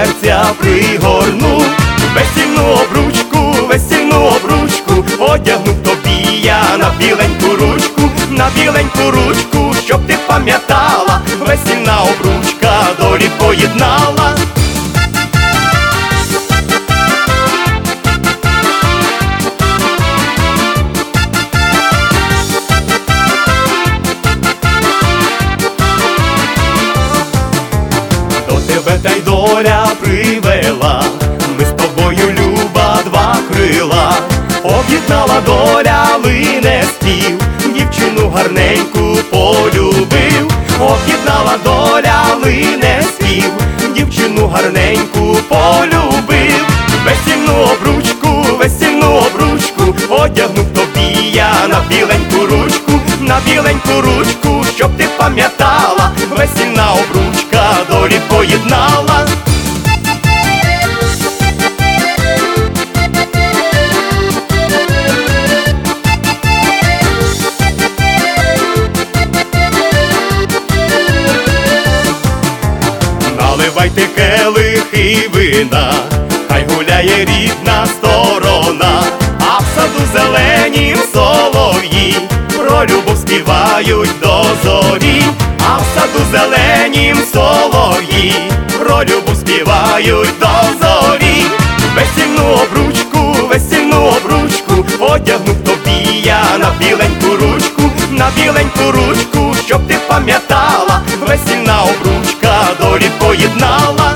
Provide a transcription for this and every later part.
серця пригорну, весільну обручку одягнув тобі я на біленьку ручку, щоб ти пам'ятала, весільна обручка долі поєднала. До тебе та й доля привела, ми з тобою, люба, два крила. Об'єднала доля, лине спів, дівчину гарненьку полюбив. Об'єднала доля, лине спів, дівчину гарненьку полюбив. Весільну обручку одягнув тобі я на біленьку ручку, щоб ти пам'ятала, весільна обручка долі поєднала. Наливайте келихи вина, хай гуляє рідна сторона, а в саду зеленім солов'ї про любов співають до зорі. А в саду зеленім солов'ї про любов співають до зорі. Весільну обручку одягнув тобі я на біленьку ручку, щоб ти пам'ятала, весільна обручка долі поєднала.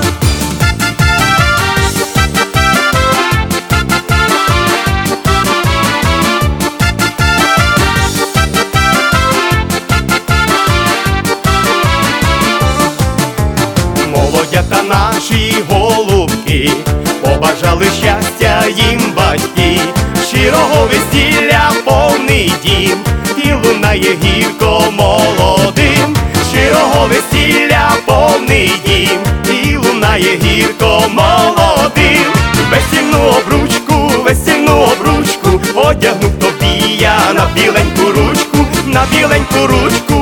Молодята наші голубки побажали щастя їм батьки, щирого весілля повний дім, і лунає гірко молодим. Щирого весілля повний дім, і лунає гірко молодим. Весільну обручку одягнув тобі я на біленьку ручку,